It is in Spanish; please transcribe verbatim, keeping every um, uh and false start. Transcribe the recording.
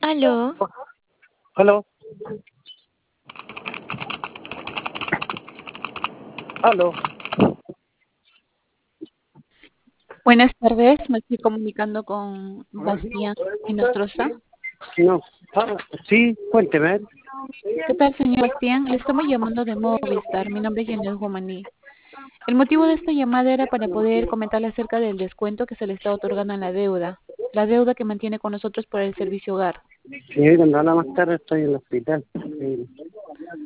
Aló, Aló, aló. Buenas tardes, me estoy comunicando con Bastián Inostroza. No. Ah, sí, cuénteme. ¿Qué tal, señor Bastián? Le estamos llamando de Movistar. Mi nombre es Yanel Guamaní. El motivo de esta llamada era para poder comentarle acerca del descuento que se le está otorgando en la deuda, la deuda que mantiene con nosotros por el servicio hogar. Señorita, no habla más tarde, estoy en el hospital. Sí.